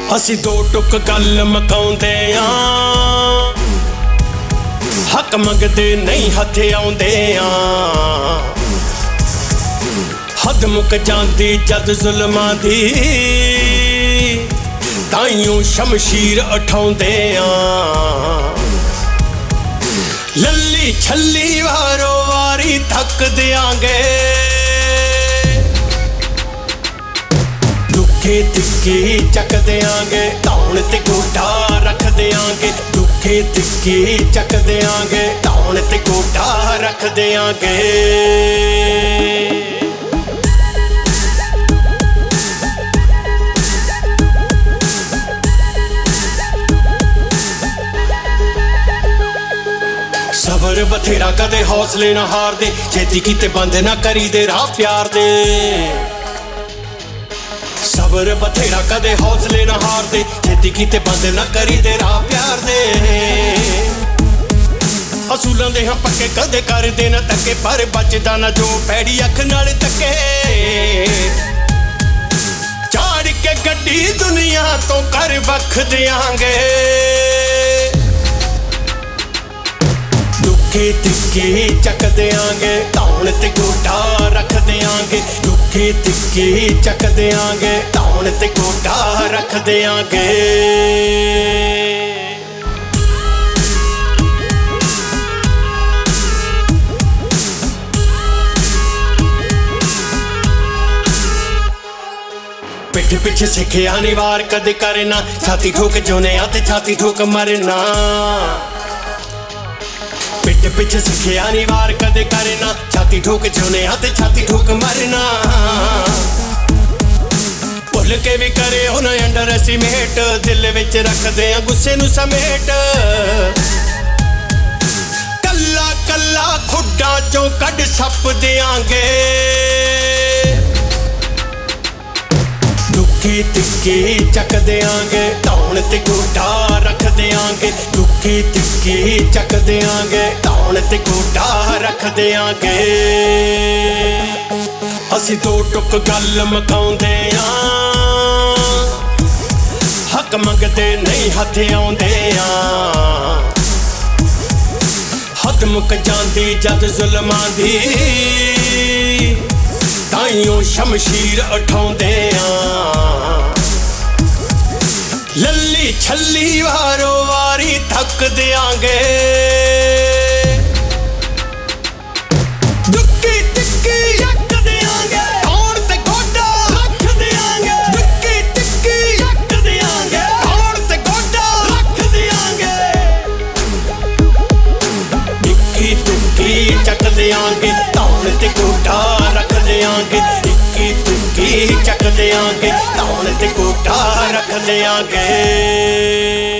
ਅਸੀਂ ਦੋ ਟੁੱਕ ਗੱਲ ਮਕਾਉਂਦੇ ਆਂ, ਹੱਕ ਮੰਗਦੇ ਨਹੀਂ ਹੱਥ ਆਉਂਦੇ ਆਂ। ਹੱਦ ਮੁੱਕ ਜਾਂਦੀ ਜਦ ਜ਼ੁਲਮਾਂ ਦੀ, ਤਾਈਓ ਸ਼ਮਸ਼ੀਰ ਉਠਾਉਂਦੇ ਆਂ। ਲੱਲੀ ਛੱਲੀ ਵਾਰੋ ਵਾਰੀ ਥੱਕ ਦਿਆਂਗੇ, ਦੁੱਖੇ ਤਿੱਖੇ ਚੱਕ ਦਿਆਂਗੇ, ਧੌਣ ਤੇ ਗੋਡਾ ਰੱਖ ਦਿਆਂਗੇ। ਦੁੱਖੇ ਤਿੱਖੇ ਚੱਕ ਦਿਆਂਗੇ, ਧੌਣ ਤੇ ਗੋਡਾ ਰੱਖ ਦਿਆਂਗੇ। ਸਬਰ ਬਥੇਰਾ ਕਦੇ ਹੌਸਲੇ ਨਾ ਹਾਰਦੇ, ਛੇਤੀ ਕੀਤੇ ਬੰਦ ਨਾ ਕਰੀਦੇ ਰਾਹ ਪਿਆਰ ਦੇ। ਸਬਰ ਬਥੇਰਾ ਕਦੇ ਹੌਸਲੇ ਨਾ ਹਾਰਦੇ, ਛੇਤੀ ਕੀਤੇ ਬੰਦ ਨਾ ਕਰੀਦੇ ਰਾਹ ਪਿਆਰ ਦੇ। ਅਸੂਲਾਂ ਦੇ ਹਾਂ ਪੱਕੇ ਕਦੇ ਕਰਦੇ ਨਾ ਧੱਕੇ, ਪਰ ਬਚਦਾ ਨਾ ਜੋ ਪੈੜੀ ਅੱਖ ਨਾਲ ਧੱਕੇ। ਝਾੜ ਕੇ ਗੱਡੀ ਦੁਨੀਆ ਤੋਂ ਕਰ ਵੱਖ ਦਿਆਂਗੇ, ਦੁੱਖੇ ਤਿੱਖੇ ਚੱਕ ਦਿਆਂਗੇ, ਧੌਣ ਤੇ ਗੋਡਾ ਰੱਖ ਦਿਆਂਗੇ। ਦੁੱਖੇ ਤਿੱਖੇ ਚੱਕ ਦਿਆਂਗੇ, ਧੌਣ ਤੇ ਗੋਡਾ ਰੱਖ ਦਿਆਂਗੇ। ਪਿੱਠ ਪਿੱਛੇ ਸਿੱਖਿਆ ਨੀ ਵਾਰ ਕਦੇ ਕਰਨਾ, ਛਾਤੀ ਠੋਕ ਜੋਨਿਆਂ ਤੇ ਛਾਤੀ ਠੋਕ ਮਰਨਾ। ਪਿੱਠ ਪਿੱਛੇ ਸਿੱਖਿਆ ਨੀ ਵਾਰ ਕਦੇ ਕਰਨਾ, ਛਾਤੀ ਠੋਕ ਜੋਨਿਆਂ ਤੇ ਛਾਤੀ ਠੋਕ ਮਰਨਾ। ਭੁੱਲ ਕੇ ਵੀ ਕਰੇ ਹੁਣ ਅੰਡਰ ਐਸਟੀਮੇਟ, ਦਿਲ ਵਿੱਚ ਰੱਖਦੇ ਆ ਗੁੱਸੇ ਨੂੰ ਸਮੇਟ। ਕੱਲਾ ਕੱਲਾ ਖੁੱਡਾਂ ਚੋਂ ਕੱਢ ਸੱਪ ਦਿਆਂਗੇ, ਦੁੱਖੇ ਤਿੱਖੇ ਚੱਕ ਦਿਆਂਗੇ, ਧੌਣ ਤੇ ਗੋਡਾ ਰੱਖ ਦਿਆਂਗੇ। ਦੁੱਖੇ ਤਿੱਖੇ ਚੱਕ ਦਿਆਂਗੇ, ਧੌਣ ਤੇ ਗੋਡਾ ਰੱਖ ਦਿਆਂਗੇ। ਅਸੀਂ ਦੋ ਟੁੱਕ ਗੱਲ ਮਕਾਉਂਦੇ ਆਂ, ਹੱਕ ਮੰਗਦੇ ਨਹੀਂ ਹੱਥ ਆਉਂਦੇ ਆਂ। ਹੱਦ ਮੁੱਕ ਜਾਂਦੀ ਜਦ ਜ਼ੁਲਮਾਂ ਦੀ, ਤਾਈਓ ਸ਼ਮਸ਼ੀਰ ਉਠਾਉਂਦੇ ਆਂ। ਲੱਲੀ ਛੱਲੀ ਵਾਰੋ ਵਾਰੀ ਥੱਕ ਦਿਆਂਗੇ, ਦੁੱਖੀ ਤਿੱਖੀ ਰੱਖ ਦਿਆਂਗੇ, ਧੌਣ ਤੇ ਗੋਡਾ ਰੱਖ ਦਿਆਂਗੇ। ਦੁੱਖੀ ਤਿੱਖੀ ਰੱਖ ਦਿਆਂਗੇ, ਧੌਣ ਤੇ ਗੋਡਾ ਰੱਖ ਦਿਆਂਗੇ। ਦੁੱਖੀ ਤਿੱਖੀ ਚੱਕ ਦਿਆਂਗੇ, ਧੌਣ ਤੇ ਗੋਡਾ ਰੱਖ ਦਿਆਂਗੇ। ਦੁੱਖੀ ਤਿੱਖੀ ਚੱਕ ਦਿਆਂਗੇ, ਧੌਣ ਤੇ ਗੋਡਾ ਰੱਖ ਦਿਆਂਗੇ।